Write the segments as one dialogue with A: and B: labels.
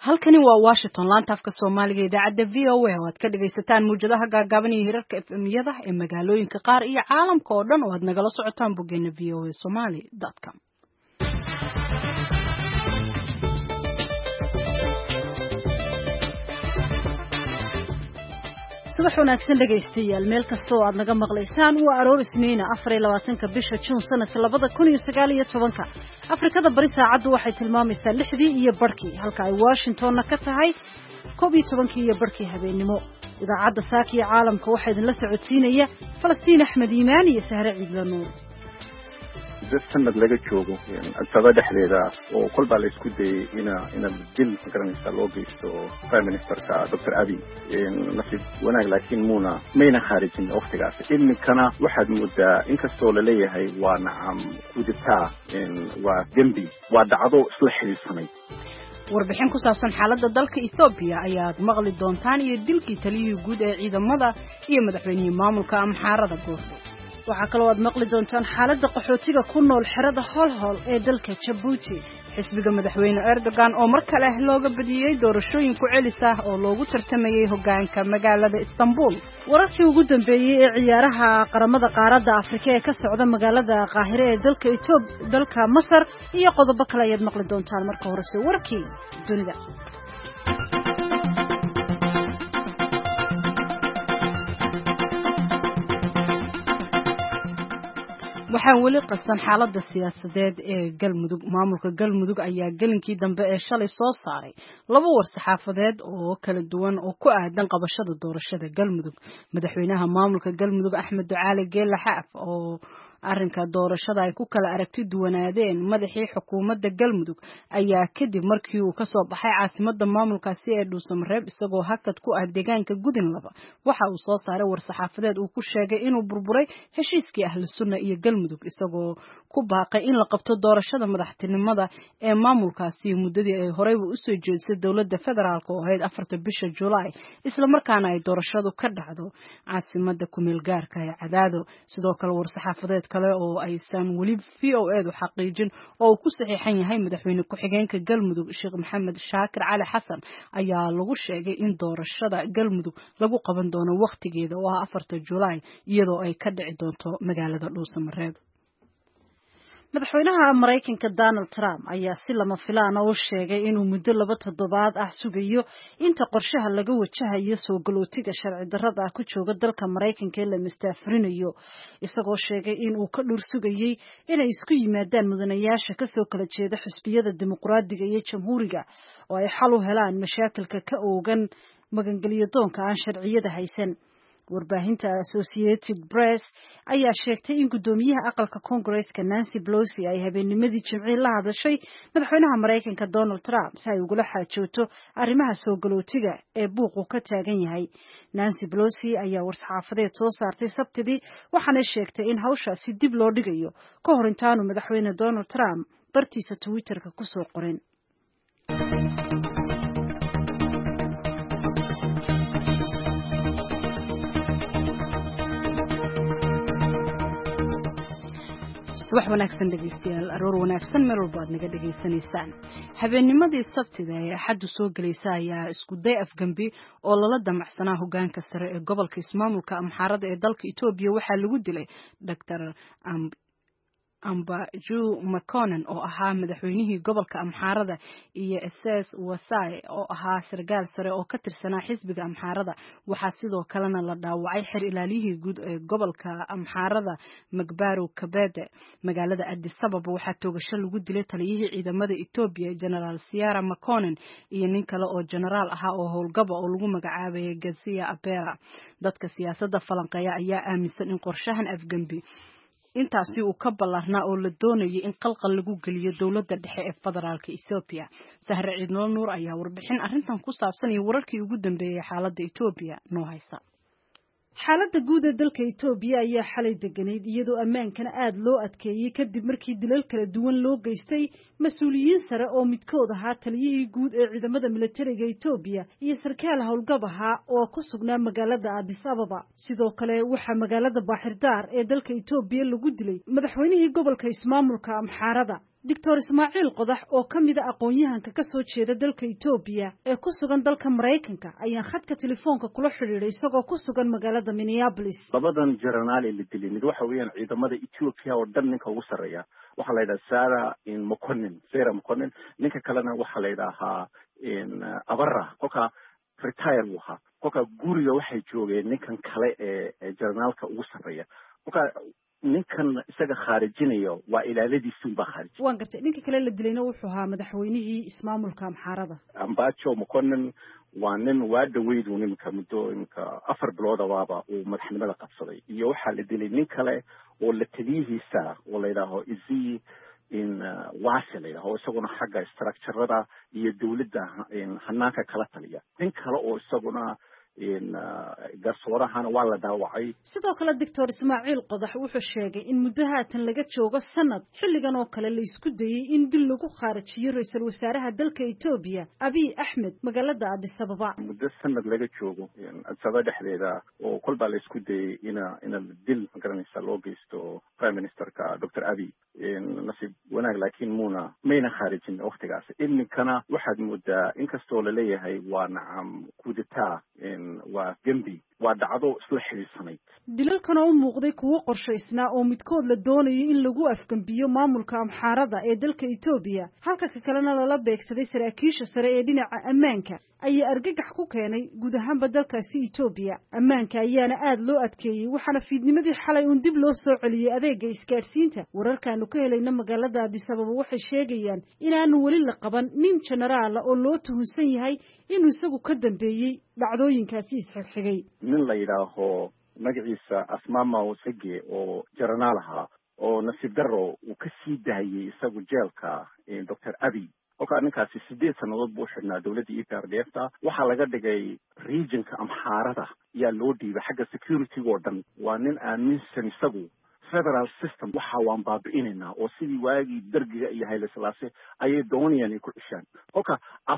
A: halkani waa Washington laanta afka Soomaaliga idaacada VOA oo aad ka dhageysataan muujadaha gaagaaban iyo hirarka FM-yada ee magaalooyinka qaar iyo caalamka oo dhan oo aad nagala socotaan boggeena voasomali.com. subax wanaagsan dhageystayaal meel kasta oo aad naga maqlaysaan waa aroor isniina 24 bisha June sanadka 2019 Afrikada bari saacadu waxay tilmaamaysaa 6 iyo barkii halka ay Washingtonna ka tahay 12 iyo barkii habeenimo idaacadda saakiya caalamka waxay idin la socodsiinaya Falastiin Axmed Iimaan iyo Sahre Ciidlanuur
B: sanad laga joogo asaba dhexdeeda oo kulba la isku dayay ina dil garanaysa loo geysto prime ministerka Dr. Abiy nasiib wanaag laakiin mayna khaarijin waqtigaas iminkana waxaad moodaa inkastoo la leeyahay waa nacam kudita waa dembi waa dhacdo isla xiriirsanay
A: warbixin ku saabsan xaaladda dalka Ethiopia ayaad maqli doontaan iyo dilkii taliyihii guud ee ciidamada iyo madaxweynihii maamulka Amxaarada goordo waxa kale oo aad maqli doontaan xaaladda qaxootiga ku nool xerada Holhol ee dalka Djibouti xisbiga madaxweyne Erdogan oo mar kale looga badiyay doorashooyin ku celis ah oo loogu tartamayay hoggaanka magaalada Istanbul wararkii ugu dambeeyay ee ciyaaraha qaramada qaaradda Afrika ee ka socda magaalada Qaahire ee dalka Masar iyo qodobo kale ayaad maqli doontaan marka horese warkii dunida waxaan weli qasan xaaladda siyaasadeed ee Galmudug maamulka Galmudug ayaa galinkii dambe ee shalay soo saaray laba war saxaafadeed oo kala duwan oo ku aadan qabashada doorashada Galmudug madaxweynaha maamulka Galmudug Axmed Ducaale Geelle Xaaf oo arrinka doorashada ay ku kala aragti duwanaadeen madaxii xukuumadda Galmudug ayaa kadib markii uu ka soo baxay caasimadda maamulkaasi ee Dhuusamareeb isagoo hakad ku ah deegaanka Gudinlaba waxa uu soo saaray war saxaafadeed uu ku sheegay inuu burburay heshiiskii ahlu sunna iyo Galmudug isagoo ku baaqay in la qabto doorashada madaxtinimada ee maamulkaasi muddadii ay horeyba u soo jeedisay dawladda federaalka oo ahayd 4 bisha July isla markaana ay doorashadu ka dhacdo caasimadda ku meel gaarka ee Cadaado sidoo kale war saxaafadeed kale oo aysan wali VOA xaqiijin oo ku saxiixan yahay madaxweyne ku-xigeenka Galmudug Sheekh Maxamed Shaakir Cali Xasan ayaa lagu sheegay in doorashada Galmudug lagu qaban doono waqtigeeda oo ah 4 July iyadoo ay ka dhici doonto magaalada Dhuusamareeb madaxweynaha Mareykanka Donald Trump ayaa si lama filaan ah u sheegay inuu muddo 2 toddobaad ah sugayo inta qorshaha laga wajahayo soo galootiga sharci darrada ah ku jooga dalka Mareykanka ee la mistaafrinayo isagoo sheegay in uu ka dhur sugayay inay isku yimaadaan mudanayaasha ka soo kala jeeda xisbiyada dimuqraadiga iyo jamhuuriga oo ay xal u helaan mashaakilka ka oogan magangeliyo doonka aan sharciyada haysan warbaahinta Associated Press ayaa sheegtay in gudoomiyaha aqalka Congress-ka Nancy Pelosi ay habeennimadii Jimcihii la hadashay madaxweynaha Mareykanka Donald Trump si ay ugula xaajooto arrimaha soo galootiga ee buuqu ka taagan yahay Nancy Pelosi ayaa war-saxaafadeed soo saartay Sabtidii waxaana sheegtay in hawshaasi dib loo dhigayo ka hor intaanu madaxweyne Donald Trump bartiisa Twitter-ka ku soo qorin subax wanaagsan dhageystayaal aroor wanaagsan meel walba aad naga dhageysanaysaan habeennimadii Sabtida ee Axaddu soo galaysa ayaa isku day afgambi oo lala damacsanaa hoggaanka sare ee gobolka ismaamulka Amxaarada ee dalka Itoobiya waxaa lagu dilay Dr. Ambaju Makonnen oo ahaa madaxweynihii gobolka Amxaarada iyo SS Wasai oo ahaa sargaal sare oo ka tirsanaa xisbiga Amxaarada waxaa sidoo kalena la dhaawacay xir ilaaliyihii guud ee gobolka Amxaarada Magbaru Kabede magaalada Addis Ababa waxaa toogasho lagu dilay taliyihii ciidamada Itoobiya General Sierra Makonnen iyo nin kale oo generaal ahaa oo howlgaba oo lagu magacaabay Gazia Abera dadka siyaasadda falanqeeya ayaa aaminsan in qorshahan afgambi intaasi uu ka ballarnaa oo la doonayay in qalqal lagu geliyo dawladda dhexe ee federaalka Ethiopia Sahre Ciidlanuur ayaa warbixin arrintan ku saabsan iyo wararkii ugu dambeeyay xaaladda Ethiopia noo haysa xaaladda guud ee dalka Itoobiya ayaa xalay deganayd iyadoo ammaankana aad loo adkeeyay kadib markii dilal kala duwan loo geystay mas'uuliyiin sare oo midkood ahaa taliyihii guud ee ciidamada militariga Itoobiya iyo sarkaal howlgab ahaa oo ku sugnaa magaalada Addis Ababa sidoo kale waxaa magaalada Baaxirdaar ee dalka Itoobiya lagu dilay madaxweynihii gobolka ismaamulka Amxaarada Dr. Ismaaciil Qodax oo ka mid ah aqoon-yahanka ka soo jeeda dalka Itoobiya ee ku sugan dalka Mareykanka ayaa khadka telefoonka kula xiriiray isagoo ku sugan magaalada Minneapolis.
B: labadan jaranaal ee la dilay mid waxa weeyaan ciidamada Ethiopia oo dhan ninka ugu sarreeya waxa la yidhaahdaa Sarah Mokonnen ninka kalena waxa la yidhaahdaa Abarra kolka retire uu ahaa kolka guriga waxay joogeen ninkan kale ee jaranaalka ugu sarreeya kolka ninkan isaga khaarijinayo waa ilaaladiisun baa khaarij
A: waan gartay ninka kale la dilayna wuxuu ahaa madaxweynihii ismaamulka Amxaarada
B: Ambacho Mokonnen waa nin waa dhaweyd uu nimanka muddo 4 bilood waaba uu madaxnimada qabsaday iyo waxa la dilay nin kale oo la taliyihiisa oo la yiraahdo Izzy in waasila oo isaguna xagga structure-rada iyo dawladda hanaanka kala taliya nin kale oo isaguna garsoorahana waa la daawacay.
A: sidoo kale Dr. Ismaaciil Qodax wuxuu sheegay in muddahaatan laga joogo sanad xilligan oo kale la isku dayay in dil lagu khaarijiyo ra'iisul wasaaraha dalka Itoobiya Abiy Ahmed magaalada Addis Ababa.
B: muddo sanad laga joogo Addis dhexdeeda oo kolba la isku dayay in dil magaranaysa loo geysto Prime Ministerka Dr. Abiy nasiib wanaag laakiin mayna khaarijin waqtigaas iminkana waxaad moodaa inkastoo la leeyahay waa nacam kudita waa gembi waa dhacdo isla xiriirsanayd
A: dilalkan oo muuqday kuwo qorshaysnaa oo midkood la doonayo in lagu afgambiyo maamulka Amxaarada ee dalka Itoobiya halka ka kalena lala beegsaday saraakiisha sare ee dhinaca ammaanka ayaa argagax ku keenay guud ahaanba dalkaasi Itoobiya ammaanka ayaana aad loo adkeeyay waxaana fiidnimadii xalay dib loo soo celiyay adeega isgaarsiinta wararkaanu ka helayna magaalada Addis Ababa waxay sheegayaan inaanu wali la qaban nin generaal oo loo tuhunsan yahay inuu isagu ka dambeeyay dhacdooyinkaasi isxigxigay
B: nin la yidhaaho magaciisa Asmama Osege oo jaranaal ahaa oo nasiib darro uu ka sii daayay isagu jeelka Dr. Abiy kolka ninkaasi 8 sanadood buu xidhnaa dawladda EPRDF-ta waxaa laga dhigay regionka Amxaarada yaa loo dhiibay xagga security oo dhan waa nin aaminsan isagu federal system waxa waan baabi'inaynaa oo sidii waagii dargiga iyo Haile Selassie ayay doonayaan ay ku cishaan kolka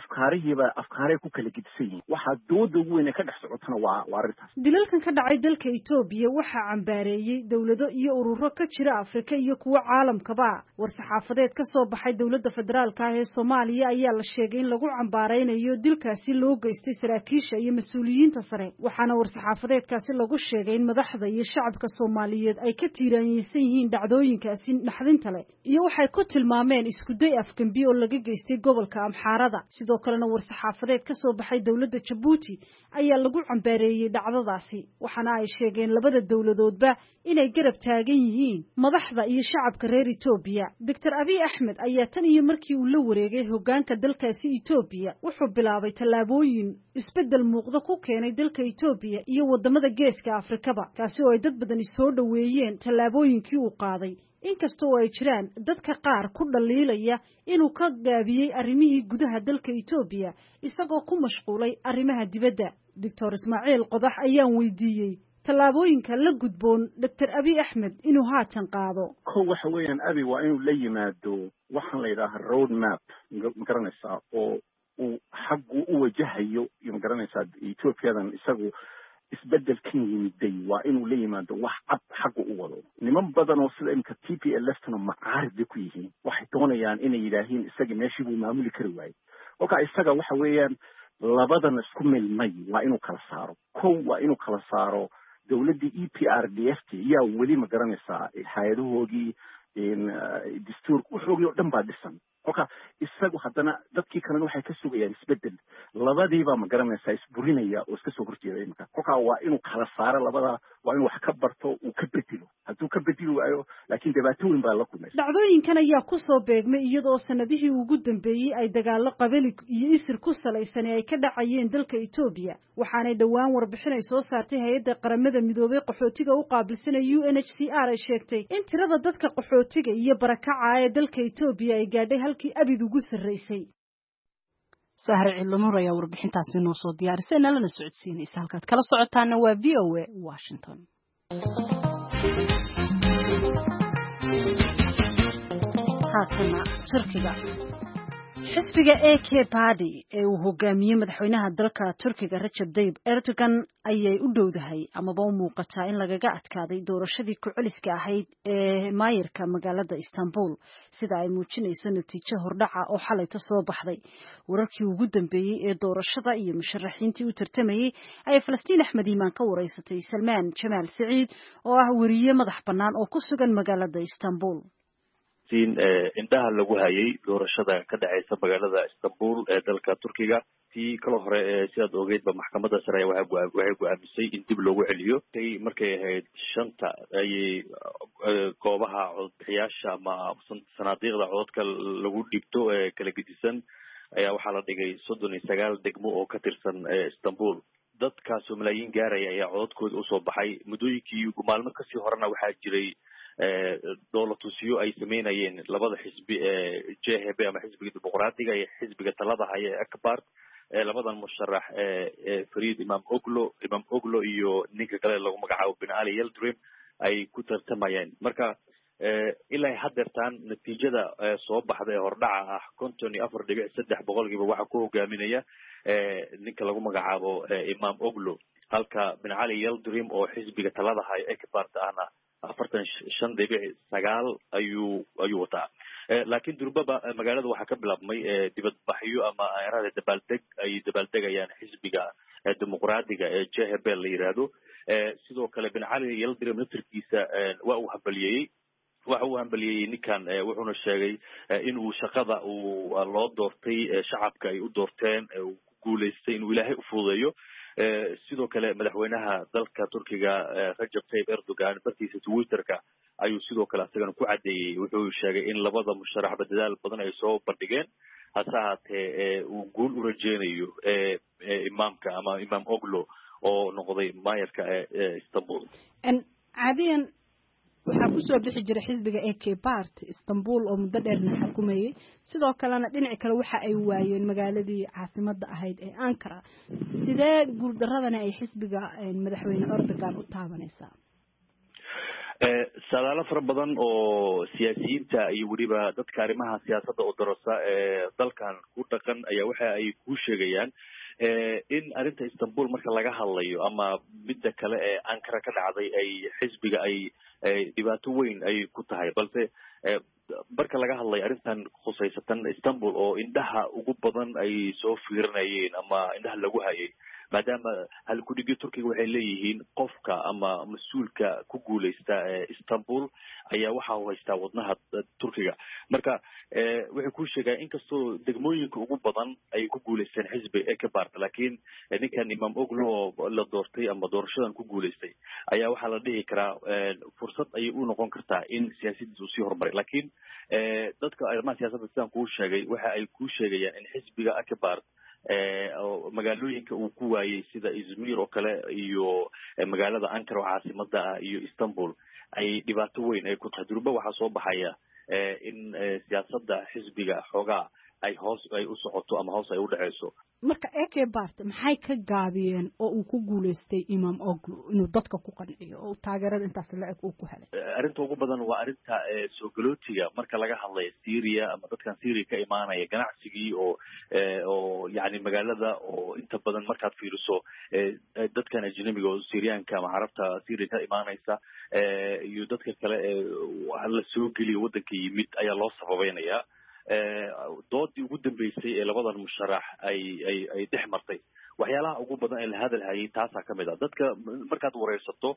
B: afkaaray ku kala gidsan yihiin waxa dooda ugu weyn ee ka dhex socotana waa arrintaas
A: dilalkan ka dhacay dalka Itoobiya waxaa cambaareeyay dawlado iyo ururo ka jira Afrika iyo kuwa caalamkaba war-saxaafadeed ka soo baxay dawladda federaalka ah ee Soomaaliya ayaa la sheegay in lagu cambaareynayo dilkaasi loo geystay saraakiisha iyo mas'uuliyiinta sare waxaana war-saxaafadeedkaasi lagu sheegay in madaxda iyo shacabka Soomaaliyeed ay ka yihiin dhacdooyinkaasi naxdinta leh iyo waxay ku tilmaameen isku day afgambi oo laga geystay gobolka Amxaarada sidoo kalena war-saxaafadeed ka soo baxay dawladda Djibouti ayaa lagu cambaareeyay dhacdadaasi waxaana ay sheegeen labada dawladoodba inay garab taagan yihiin madaxda iyo shacabka reer Itoobiya Dr. Abiy Ahmed ayaa tan iyo markii uu la wareegay hoggaanka dalkaasi Itoobiya wuxuu bilaabay tallaabooyin isbedel muuqda ku keenay dalka Itoobiya iyo wadamada geeska Afrikaba kaasi oo ay dad badan soo dhaweeyeen tallaabooyinkii uu qaaday inkastoo ay jiraan dadka qaar ku dhaliilaya inuu ka gaabiyay arrimihii gudaha dalka Itoobiya isagoo ku mashquulay arrimaha dibadda Dr. Ismaaciil Qodax ayaan weydiiyay tallaabooyinka la gudboon Dr. Abiy Ahmed inuu haatan qaado
B: waxa weeyaan Abiy waa inuu la yimaado waxaan la yiraahdaa road map magaranaysaa oo uu xaggu u wajahayo magaranaysaa Etoobiyadan isagu isbedelkan yimiday waa inuu la yimaado wax cad xagga u wado niman badan oo sida imka TPLF-tana macaarid ku yihiin waxay doonayaan inay yiraahdeen isaga meeshii buu maamuli kari waayay kolka isaga waxa weeyaan labadan isku milmay waa inuu kala saaro waa inuu kala saaro dawladda EPRDF yaa weli ma garanaysaa hay'adahoodii dastuur wuxuu oo dhan baa dhisan kolka isagu haddana dadkii kalena waxay ka sugayaan isbedel labadiiba ma garanaysaa isburinaya oo iska soo horjeeda imika kolka waa inuu kala saaro labada waa inuu wax ka barto uu ka bedelo hadduu ka bedeli waayo laakiin dhibaatooyin baa la kulmay
A: dhacdooyinkan ayaa ku soo beegmay iyadoo sanadihii ugu dambeeyay ay dagaalo qabali iyo isir ku salaysan ay ka dhacayeen dalka Itoobiya waxaanay dhawaan warbixin ay soo saartay hay'adda qaramada midoobay qaxootiga u qaabilsan UNHCR ay sheegtay in tirada dadka qaxootiga iyo barakaca ee dalka Itoobiya ay gaadhay halkii abid ugu sareysay
C: sahar cilmo raya warbixintaasi noo soo diyaarisay nalana socodsiinaysa halkaad kala socotaana waa VOA Washington haatana Turkiga
A: xisbiga AK Party ee uu hogaamiyey madaxweynaha dalka Turkiga Recep Tayyip Erdogan ayay u dhowdahay amaba u muuqataa in lagaga adkaaday doorashadii ku celiska ahayd ee maayirka magaalada Istanbul sida ay muujinayso natiijo hordhaca oo xalayta soo baxday wararkii ugu dambeeyay ee doorashada iyo musharaxiintii u tartamayay ay Falastiin Axmed Iimaan ka wareysatay Salmaan Jamaal Saciid oo ah wariye madax bannaan oo ku sugan magaalada Istanbul
D: indhaha lagu hayay doorashada ka dhacaysa magaalada Istanbul ee dalka Turkiga tii kala hore sidaad ogeydba maxkamadda sare waxay go'aamisay in dib loogu celiyo markay ahayd 5 ayay goobaha codbixiyaasha ama sanaadiiqda codadka lagu dhigto ee kala gedisan ayaa waxaa la dhigay 39 degmo oo ka tirsan Istanbul dadkaas oo malaayiin gaaraya ayaa codadkooda u soo baxay muddooyinkii maalmo kasii horena waxaa jiray dowladtusiyo ay sameynayeen labada xisbi ee JHP ama xisbiga dimuqraadiga iyo xisbiga talada haya ee Akbar labadan musharax Farid Imam Oglo iyo ninka kale lagu magacaabo Ben Ali Yildirim ay ku tartamayeen marka ilaa haddeertaan natiijada soo baxday ee hordhaca ah 54.3% waxa ku hogaaminaya ninka lagu magacaabo Imam Oglo halka Ben Ali Yildirim oo xisbiga talada haya ee Akbar ahna 45.9 ayuu wataa laakiin durbaba magaalada waxaa ka bilaabmay dibadbaxyo ama ayraada dabaaldegayaan xisbiga dimuqraadiga ee JHP la yiraahdo sidoo kale Ben Ali Yildirim naftirkiisa waa uu hambaliyey ninkan wuxuuna sheegay inuu shaqada loo doortay shacabka ay u doorteen uu guuleystay inuu ilaahay u fududeeyo sidoo kale madaxweynaha dalka Turkiga Recep Tayyip Erdogan bartiisa Twitterka ayuu sidoo kale asagana ku cadeeyay wuxuu sheegay in labada musharax dadaal badan ay soo bandhigeen hasaatee uu guul u rajeynayo imaamka ama Imam Oglo oo noqday maayirka Istanbul
A: caadiyan waxaa ku soo bixi jiray xisbiga AK Party Istanbul oo muddo dheerna xukumayay sidoo kalena dhinaca kale waxa ay waayeen magaaladii caasimadda ahayd ee Ankara sidee guuldaradana ay xisbiga madaxweyne Erdogan u taabanaysaa
D: sadaalo fara badan oo siyaasiyiinta iyo waliba dadka arrimaha siyaasadda oo darasa dalkan ku dhaqan ayaa waxa ay ku sheegayaan in arinta Istanbul marka laga hadlayo ama midda kale ee Ankara ka dhacday ay xisbiga ay dhibaato weyn ay ku tahay balse marka laga hadlayo arintan khuseysatan Istanbul oo indhaha ugu badan ay soo fiirinayeen ama indhaha lagu hayay maadaama hal ku dhigi Turkiga waxay leeyihiin qofka ama mas'uulka ku guuleysta Istanbul ayaa waxa uu haystaa wadnaha Turkiga marka waxay ku sheegayaan inkastoo degmooyinka ugu badan ay ku guuleysteen xisbi Akbar laakiin ninkan Imam Oglo la doortay ama doorashadan ku guuleystay ayaa waxa la dhihi karaa fursad ay u noqon kartaa in siyaasaddu sii horumaray laakiin dadka arrimaha siyaasadda sidaan ku sheegay waxa ay ku sheegayaan in xisbiga Akbar magaalooyinka uu ku waayay sida Izmir oo kale iyo magaalada Ankara oo caasimada ah iyo Istanbul ay dhibaato weyn ay ku tahay durba waxa soo baxaya in siyaasadda xisbiga xogaa ay u socoto ama hoos ay u dhaceyso
A: marka AK Party maxay ka gaabiyeen oo uu ku guuleystay Imam Oglo inuu dadka ku qanciyo oo taageerada intaas la eg uu ku helay
D: arinta ugu badan waa arinta soo galootiga marka laga hadlayo Syria ama dadkan Syria ka imaanaya ganacsigii oo yani magaalada oo inta badan markaad fiiriso dadkan ajnabiga oo Syrianka ama Carabta Syria ka imaanaysa iyo dadka kale la soo geliyo wadanka yimid ayaa loo sababeynaya doodii ugu dambeysay ee labadan musharax ay dhex martay waxyaalaha ugu badan ee la hadal hayay taasa kamid ah dadka markaad wareysato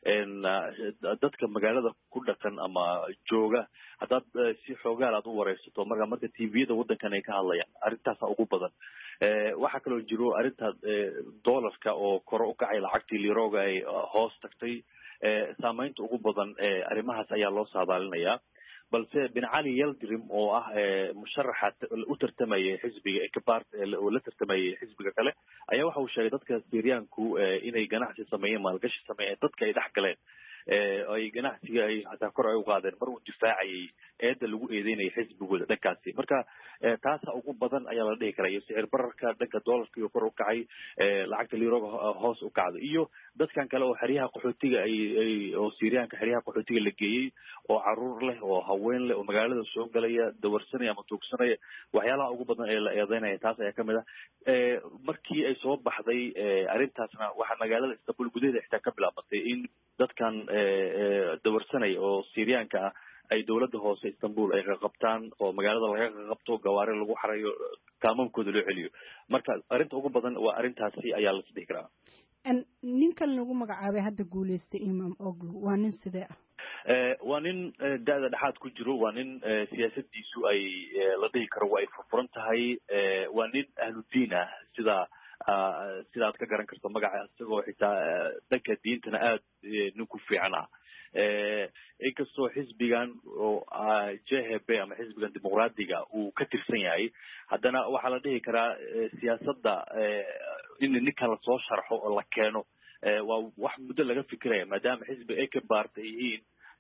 D: dadka magaalada ku dhaqan ama jooga hadaad si xoogaal aad u wareysato marka TV-da wadankan ay ka hadlayaan arintaasa ugu badan waxa kaloo jiro arinta dollarka oo kor u kacay lacagtii liroga ay hoos tagtay saameynta ugu badan arrimahaas ayaa loo saadaalinayaa balse Ben Ali Yildirim oo ah musharaxa u tartamaya xisbiga Akbar oo la tartamaya xisbiga kale ayaa waxa uu sheegay dadka Syrianku inay ganacsi sameeyeen maalgashi sameeyeen dadka ay dhex galeen ay ganacsiga ay hataa kor ay u qaadeen mar uu difaacayay eedda lagu eedeynaya xisbigooda dhankaasi marka taasa ugu badan ayaa la dhihi karaa iyo sicir bararka dhanka doolarka iyo kor u kacay lacagta liroga hoos u kacday iyo dadkan kale oo xeryaha qaxootiga oo Syriyaanka xeryaha qaxootiga la geeyay oo caruur leh oo haween leh oo magaalada soo galaya dawarsanaya ama tuugsanaya waxyaalaha ugu badan ee la eedeynaya taas ayaa kamid ah markii ay soo baxday arrintaasna waxa magaalada Istanbul gudaheeda xitaa ka bilaabatay in dadkan dawarsanaya oo Syriyaanka ah ay dawladda hoose Istanbul ay qabtaan oo magaalada laga qabto gawaari lagu xarayo kaamamkooda loo celiyo marka arrinta ugu badan waa arrintaasi ayaa la isdhihi karaa
A: ninkan lagu magacaabay hadda guuleystay Imam Oglu waa nin sidee ah
D: waa nin da'da dhexaad ku jiro waa nin siyaasadiisu ay la dhihi karo waa ay furfuran tahay waa nin ahludiin ah sidaad ka garan karto magaca isagoo xitaa dhanka diintana aad nin ku fiican ah inkastoo xisbigan oo JHP ama xisbigan dimuqraadiga uu ka tirsan yahay haddana waxaa la dhihi karaa siyaasadda in ninkan lasoo sharxo oo la keeno waa wax muddo laga fikiraya maadaama xisbi ay ka baarta yihiin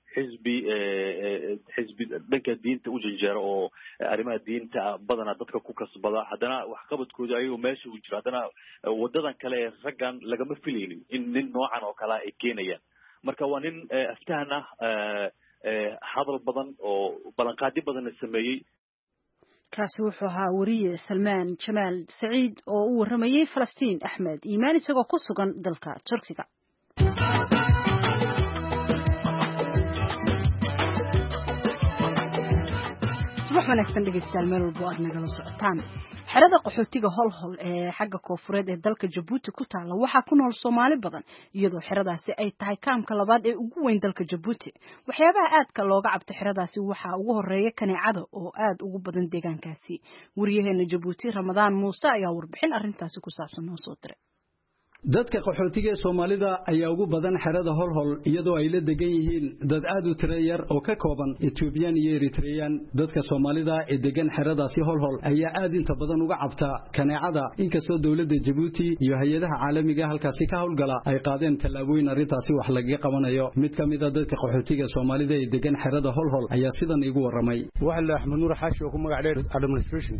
D: xisbi dhanka diinta u janjeero oo arrimaha diinta badanaa dadka ku kasbada haddana waxqabadkooda ayagoo meesha u jiro haddana wadadan kale ee raggan lagama filaynin in nin noocan oo kalea ay keenayaan marka waa nin aftahan ah hadal badan oo ballanqaadyo badanna sameeyey
A: kaasi wuxuu ahaa wariye Salmaan Jamaal Saciid oo u waramayay Falastiin Axmed Iimaan isagoo ku sugan dalka Turkiga subax wanaagsan dhegeystayaal meel walba aad nagala socotaan xerada qaxootiga holhol ee xagga koonfureed ee dalka Djibouti ku taala waxaa ku nool Soomaali badan iyadoo xeradaasi ay tahay kaamka labaad ee ugu weyn dalka Djibouti waxyaabaha aadka looga cabto xeradaasi waxaa ugu horeeya kaneecada oo aad ugu badan deegaankaasi wariyaheena Djibouti Ramadaan Muuse ayaa warbixin arrintaasi ku saabsan noo soo diray
E: dadka qaxootiga Soomaalida ayaa ugu badan xerada holhol iyadoo ay la degan yihiin dad aad u tiro yar oo ka kooban Ethiopian iyo Eritrean dadka Soomaalida ee degan xeradaasi holhol ayaa aad inta badan uga cabta kaneecada inkastoo dawladda Djibouti iyo hay'adaha caalamiga halkaasi ka howlgala ay qaadeen tallaabooyin arrintaasi wax laga qabanayo mid kamid ah dadka qaxootiga Soomaalida ee degan xerada holhol ayaa sidan igu waramay
F: waxa Axmed Nuur Xaashi oo ku magac dheer administration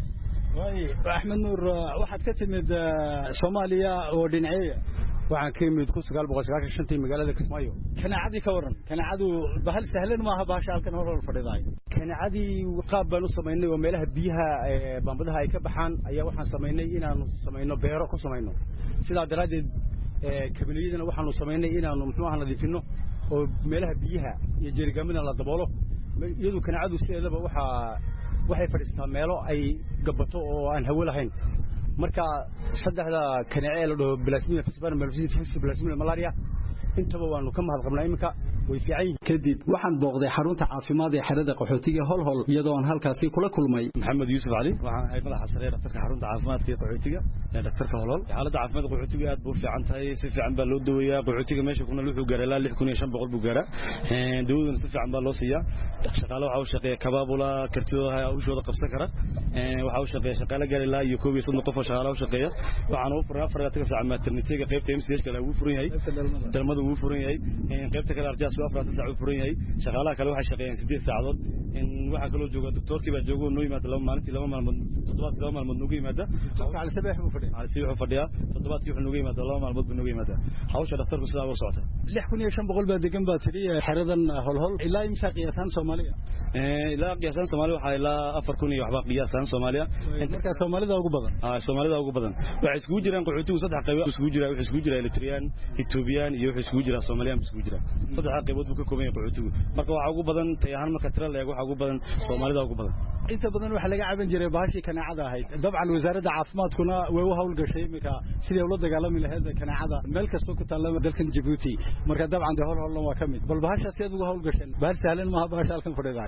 E: Axmed Nuur waxaad ka timid Soomaaliya oo dhinacay
F: waxaan ka yimid 1995 magaalada Kismaayo
E: kaneecadii ka waran kaneecadu bahal sahlan ma aha baasha halkan hor fadhiday
F: kaneecadii qaab baan u sameynay oo meelaha biyaha bambadaha ay ka baxaan ayaa waxaan sameynay inaan sameeyno beero ku sameeyno sida daraadeed kabiliyadana waxaanu sameynay inaanu muxuu ahaa nadiifino oo meelaha biyaha iyo jeerigamada la daboolo iyadoo kaneecadu sideedaba waxay fadhiistaa meelo ay gabato oo aan hawo lahayn marka saddexda kaneecada la dhaho plasmodium falciparum malphizium plasmodium malaria intaba waanu ka mahad qabnaa imika way fiican yihiin
E: kadib waxaan booqday xarunta caafimaad ee xerada qaxootiga holhol iyadoo aan halkaasi kula kulmay
F: maxamed yuusuf cali waxaan ahay madaxa sare dhakhtarka xarunta caafimaadka ee qaxootiga ee dhakhtarka holhol xaaladda caafimaadka qaxootiga aad buu fiican tahay si fiican baa loo daweeyaa qaxootiga meesha kuna wuxuu gaaray ilaa 6500 buu gaaraa dawadana si fiican baa loo siiyaa shaqaale waxa uu shaqeeyaa kabaabula kartidooda ushooda qabsan kara waxa uu shaqeeyaa shaqaale gaar ilaa iyo 1 qof oo shaqaale u shaqeeya waxaan u furaa 4 saac maternity-ga qaybta MCH kale uu furan yahay dalmada uu furan yahay qaybta kale arjaas waa 4 saac uu furan yahay shaqaalaha kale waxay shaqeeyaan 8 saacadood waxa kale oo jooga doctorkii baa joogo noo yimaada laba maalmood toddobaad maalmood noo yimaada
E: على سباح بو فدي
F: على سباح فديا toddobaadkii wuxuu nooga yimaada laba maalmood buu nooga yimaada hawsha dhakhtarku sidaa u socota
E: 6500 baa degan baa tiri xeradan holhol ilaa imsa qiyaasan Soomaaliya
F: ilaa qiyaasan Soomaaliya waxa ilaa 4000 iyo waxba qiyaasan Soomaaliya
E: marka Soomaalida ugu badan
F: Soomaalida ugu badan waxay isku jiraan qaxootigu saddex qaybood isku jira Eritrean Ethiopian iyo waxay isku jira Soomaaliyan isku jira saddex qaybood buu ka kooban yahay qaxootigu marka waxa ugu badan tayahan marka tira leeyahay waxa ugu badan Soomaalida ugu badan
E: inta badan waxa laga caban jiray baashi kaneecada ahayd dabcan wasaaradda caafimaadkuna way u hawl gashay imika sidii ula dagaalami lahayd kaneecada meel kasto ku taala dalkan Djibouti marka dabcan holhol waa kamid bal baasha sidii ugu hawl gashay baal sahlan ma baasha halkan fadhiday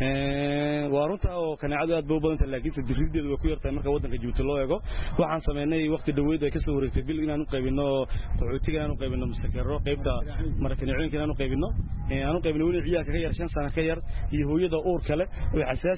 F: waa runta oo kaneecadu aad buu badan tahay laakiin sidirideedu way ku yartahay marka wadanka Djibouti loo eego waxaan sameynay waqti dhaweyd ay ka soo wareegtay bil inaan u qaybino qaxootiga inaan u qaybino mustakaro qaybta markaniciinka inaan u qaybino weli ciyaarka ka yar 5 sano ka yar iyo hooyada uur kale oo xasaasi u ah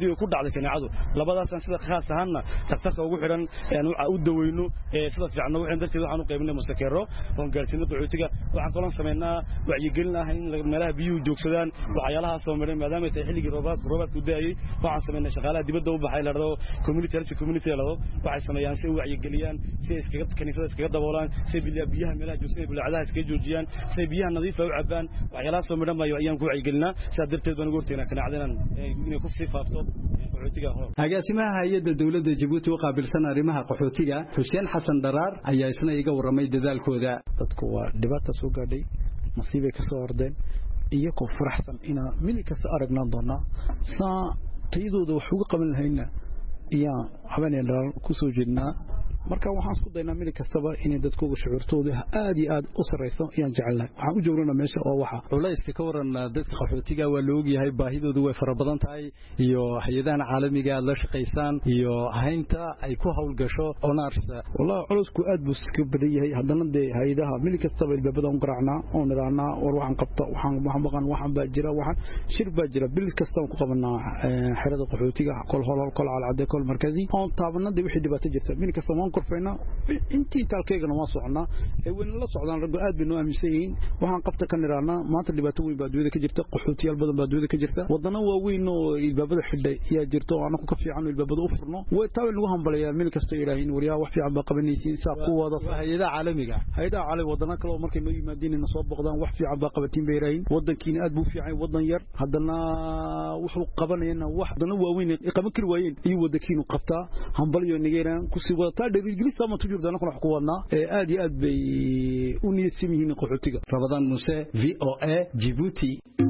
F: haddii ay ku dhacday kaneecadu labadaasaan sida khaas ahaanna dhakhtarka ugu xidhan u daweyno sida fiicanna waxaan darteed waxaan u qaybinay mustakeero oon gaarsiino qaxootiga waxaan kaloo sameynaa wacyigelin ah in meelaha biyuhu joogsadaan waxyaalaha soo maray maadaama ay tahay xilligii roobaadku daayay waxaan sameynay shaqaalaha dibadda u baxay ladhado community health community ladhado waxay sameeyaan si ay wacyigeliyaan si ay kaniifada iskaga daboolaan si biyaha meelaha joogsadaan bulacadaha iskaga joojiyaan si biyaha nadiif ah u cabaan waxyaalaha soo maray ayaan ku wacyigelinaa sidaa darteed baan ugu horteynaa kaneecada inay ku sii faafto qaxootiga hore
E: agaasimaha hay'adda dawladda Djibouti oo qaabilsan arrimaha qaxootiga Xuseen Xasan Daraar ayaa isna iga waramay dadaalkooda
G: dadku waa dhibaato soo gaadhay nasiib ay ka soo ordeen iyagoo faraxsan inaan mili kasta aragnaan doonaa saa tayadooda wax uga qaban lahayna iyo habeen dheer ku soo jeednaa marka waxaan isku daynaa mili kastaba inay dadkooda shucuurtooda aad iyo aad u sareyso ayaan jecelnahay waxaan u joognaa meesha oo waxa
E: culayska ka waran dadka qaxootiga waa la ogyahay baahidoodu way fara badan tahay iyo hay'adaha caalamiga aad la shaqeysaan iyo haynta ay ku hawlgasho onaars
G: wallahi culaysku aad buu iska badan yahay haddana de hay'adaha mili kastaba ilbaabada u garaacnaa oo niraana war waxaan qabta waxaan maqan waxaan baa jira waxaan shir baa jira bil kasta ku qabanaa xerada qaxootiga kol holol kol calcade kol markazi oo taabanada wixii dhibaato jirta mili kasta korfayna intii talkeegana waa socnaa ee weyn la socdaan rag aad bay noo aaminsan waxaan qabta ka niraana maanta dhibaato weyn baa duwada ka jirta qaxootiyaal badan baa duwada ka jirta wadana waa weyn oo ilbaabada xidhay ayaa jirto oo anagu ka fiican ilbaabada u furno way taa lagu hambalayaa meel kasta ilaahin wariyaa wax fiican baa qabanaysiin saab ku wada hay'adaha caalamiga wadana kale oo markay noo yimaadeen soo boqdaan wax fiican baa qabatiin bay ilaahin wadankiina aad buu fiican wadan yar hadana wuxuu qabanayna wax dana waa weyn qaban kari waayeen iyo wadankiinu qabtaa hambaliyo nigeeraan ku sii wada ingiriis ama tujurdana kuna xukuwadna aad iyo aad bay u niyadsan yihiin qaxootiga
E: Ramadan Muse VOA Djibouti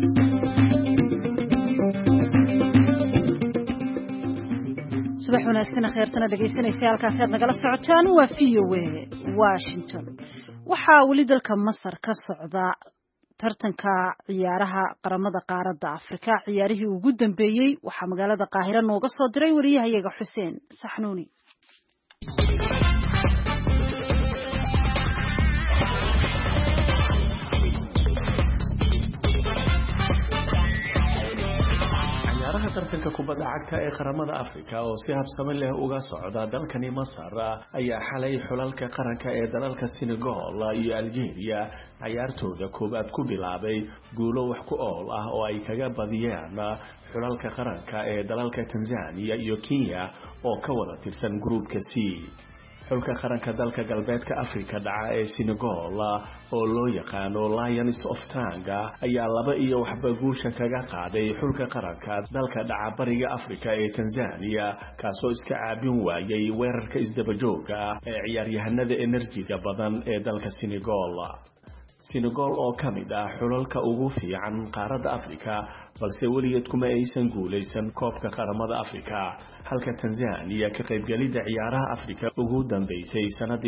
A: subax wanaagsan khayrtana dhageysanaysa halkaas aad nagala socotaan waa VOA Washington waxaa wali dalka Masar ka socda tartanka ciyaaraha qaramada qaaradda Afrika ciyaarihii ugu dambeeyay waxaa magaalada Qaahira nooga soo diray wariyahayaga Xuseen Saxnuuni
H: tartanka kubadda cagta ee qaramada Afrika oo si habsami leh uga socda dalkani Masar ayaa xalay xulalka qaranka ee dalalka Senegal iyo Algeria ciyaartooda koobaad ku bilaabay guulo wax ku ool ah oo ay kaga badiyeen xulalka qaranka ee dalalka Tanzania iyo Kenya oo ka wada tirsan groupka C xulka qaranka dalka galbeedka Afrika dhaca ee Senegal oo loo yaqaano Lions of Tanga ayaa 2-1 guusha kaga qaaday xulka qaranka dalka dhaca bariga Afrika ee Tanzania kaasoo iska caabin waayay weerarka isdabajooga ee ciyaaryahanada enerjiga badan ee dalka Senegal oo kamid ah xulalka ugu fiican qaaradda Afrika balse waligeed kuma aysan guuleysan koobka qaramada Afrika halka Tanzania ka qaybgalida ciyaaraha Afrika ugu dambeysay sanadii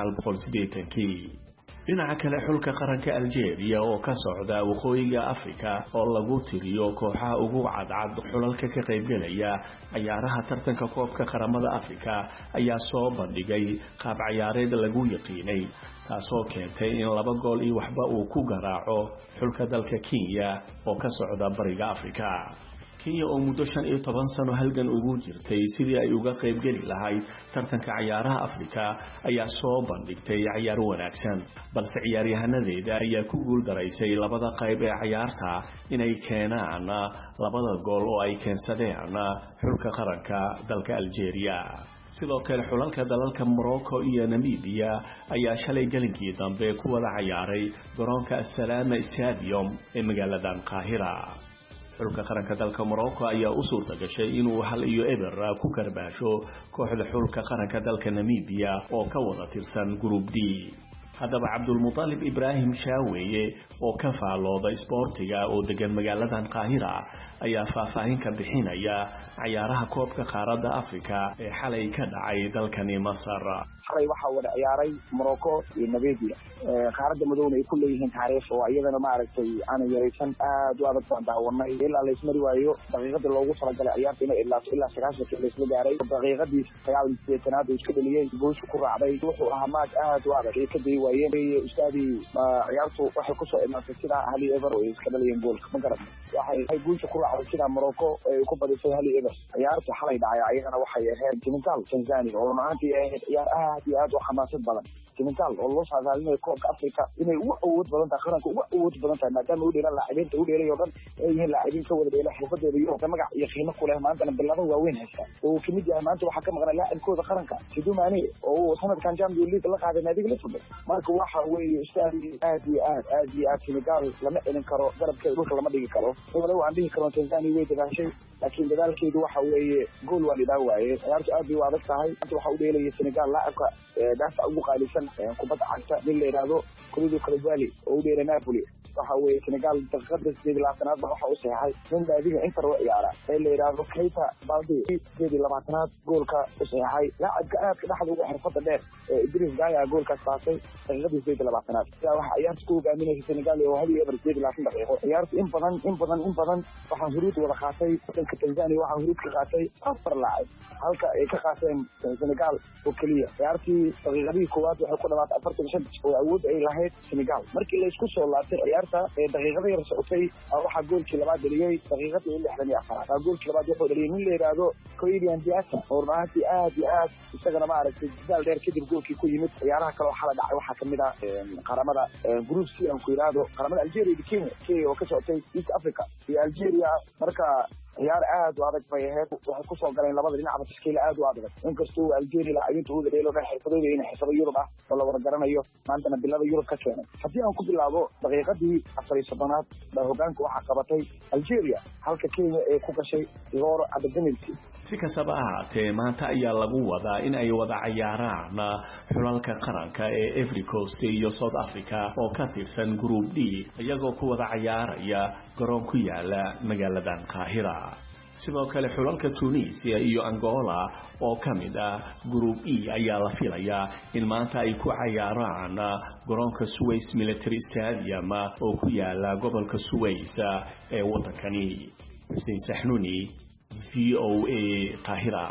H: 1980 dhinaca kale xulka qaranka Algeria oo ka socda waqooyiga Afrika oo lagu tiriyo kooxaha ugu cadcad xulalka ka qaybgalaya ciyaaraha tartanka koobka qaramada Afrika ayaa soo bandhigay qaab ciyaareed lagu yaqiinay taasoo keentay in 2 gool iyo waxba uu ku garaaco xulka dalka Kenya oo ka socda bariga Afrika Kenya oo muddo 15 sano halgan ugu jirtay sidii ay uga qayb gali lahayd tartanka ciyaaraha Afrika ayaa soo bandhigtay ciyaar wanaagsan balse ciyaaryahanada ayaa ku guul daraysay labada qayb ee ciyaarta inay keenaan 2 gool oo ay keensadeen xulka qaranka dalka Algeria sidoo kale xulalka dalalka Morocco iyo Namibia ayaa shalay galinkii dambe ku wada ciyaaray garoonka As-Salama Stadium ee magaalada Qaahira xulka qaranka dalka Morocco ayaa u suurta gashay inuu 1-0 ku karbaasho kooxda xulka qaranka dalka Namibia oo ka wada tirsan group D haddaba Cabdulmutalib Ibrahim Shaaweeye oo ka faalooda isboortiga oo degan magaaladan Qaahira ayaa faahfaahin ka bixinaya ciyaaraha koobka qaaradda Afrika ee xalay ka dhacay dalkani Masar
I: xalay waxa wada ciyaaray Morocco iyo Namibia qaaradda madowna ay ku leeyihiin taariikh oo iyadana maaragtay aan yareysan aad u adag baan daawanay ilaa la ismari waayo daqiiqada loogu talagalay ciyaarta inay ilaa 90 la isla gaaray daqiiqadii 98aad oo iska dhaliyay goosha ku raacday wuxuu ahaa maaj aad u adag ee ka day waayeen ustaadii ciyaartu waxay ku soo imaatay sida hal ever oo iska dhaliyeen goolka ma garan waxay guusha ku raacday sida Morocco ay ku badisay hal ever ciyaarta xalay dhacay ayagana waxay ahayd Senegal Tanzania oo maanta ay ciyaar aad iyo aad u xamaasad badan Senegal oo loo saadaalinayo koobka Afrika inay ugu awood badan tahay qaranka ugu awood badan tahay maadaama uu dheeran laacibiinta uu dheelay oo dhan ay yihiin laacibiin ka wada dheelay xirfadeeda iyo magac iyo qiimo ku leh maanta bilada waaweyn haysta oo kamid yahay maanta waxa ka maqan laacibkooda qaranka Sadio Mane oo sanadkan Champions League la qaaday naadiga Liverpool marka waxa weeye ustaadi aad iyo aad Senegal lama celin karo garabkeeda dhulka lama dhigi karo walaal aan dhihi karo Tanzania way dagaashay laakiin dadaalkeedu waxa weeye gool waa dhibaa waaye ciyaartu aad bay u adag tahay inta waxa uu dheelay Senegal laacibka daafac ugu qaalisan kubadda cagta nin la yiraahdo Kalidou Koulibaly oo u dheelay Napoli waxa weeye Senegal daqiiqada 20-aad waxa uu saxay nin naadiga Inter oo ciyaara la yiraahdo Keita Balde 20-aad goolka u saxay laacibka aad ka dhaxda ugu xirfada dheer Idris Gaya goolka saasay daqiiqada 20-aad waxa ciyaartu ku hogaaminaysa Senegal oo hal eber 20 daqiiqo ciyaartu in badan waxa huruud wada qaatay dalka Tanzania waxa huruud ka qaatay afar laacib halka ay ka qaateen Senegal oo kaliya ciyaartii daqiiqadii koowaad waxay ku dhawaatay 45 oo awood ay lahayd Senegal markii la isku soo laabtay ciyaarta daqiiqada yar socotay waxa goolkii labaad dhaliyay daqiiqadii 64 goolkii labaad wuxuu dhaliyay nin la yiraahdo Kylian Mbappe oo maanta aad iyo aad isagana ma aragtay dadaal dheer kadib goolkii ku yimid ciyaaraha kale waxa la dhacay waxa kamid ah qaramada group C aan ku yiraahdo qaramada Algeria iyo Kenya oo ka socotay East Africa iyo Algeria marka ciyaar aad u adag bay ahayd waxay ku soo galeen labada dhinac tashkiil aad u adag inkastoo Algeria laacibiintu uu dheelo xirfadooda inay xirfado Yurub ah oo la wada garanayo maantana bilada Yurub ka keenay haddii aan ku bilaabo daqiiqadii 40-aad hoggaanka waxa qabatay Algeria halka Kenya ay ku gashay goor adagniintii
H: si kastaba ahaatee maanta ayaa lagu wadaa in ay wada ciyaaraan xulalka qaranka ee Ivory Coast iyo South Africa oo ka tirsan Group D iyagoo ku wada ciyaaraya garoon ku yaala magaalada Qaahira sidoo kale xulalka Tunisia iyo Angola oo kamid ah Group E ayaa la filayaa in maanta ay ku ciyaaraan garoonka Suez Military Stadium oo ku yaala gobolka Suez ee wadankani Hussein Sahnuni VOA Qaahira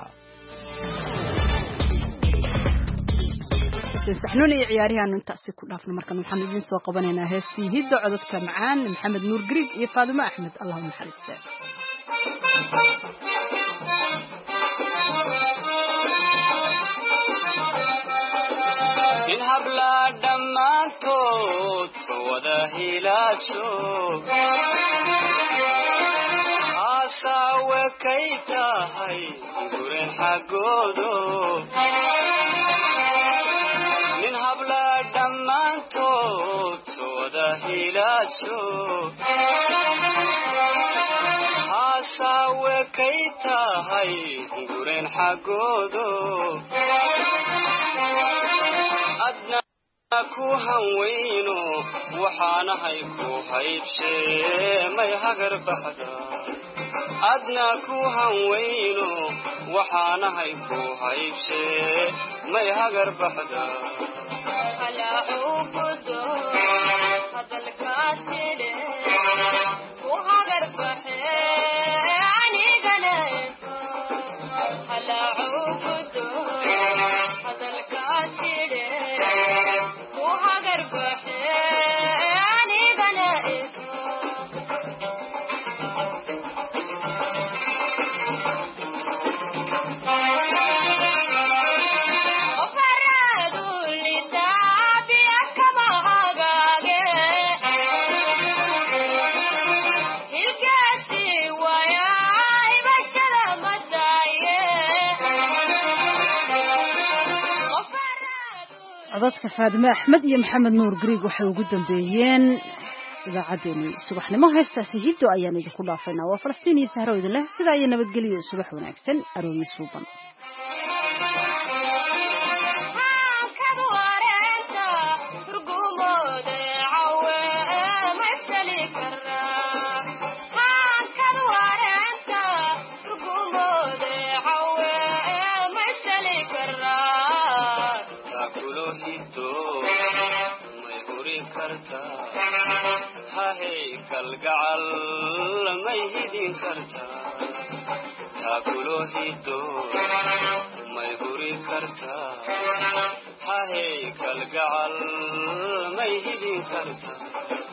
A: saxnuuni ciyaariyahan intaasi ku dhaafna markan waxaan idin soo qabanaynaa heestii hidda codadka macaan Maxamed Nuur Griig iyo Faadimo Axmed Allahu naxariisto
J: in habla dhammaantood wada hilaasho asawe kay tahay guren xagoodo min habla dhammaantood wada hilaasho asawe kay tahay guren xagoodo adna ku hanweyno waxaanahay ku haybshee may hagar baxda adna ku hanweyno waxaanahay ku haybshee may hagar baxda
A: codadka Faadimo Axmed iyo Maxamed Nuur Griig waxay ugu dambeeyeen idaacadeena subaxnimo heestaasi hiddo ayaan idinku dhaafaynaa waa Falastiin iyo Sahro idin leh sida ay nabadgeliyo subax wanaagsan arooni suuban
J: kalgacal may hidin karta taakulo hiddo may huri karta hahay kalgacal may hidin karta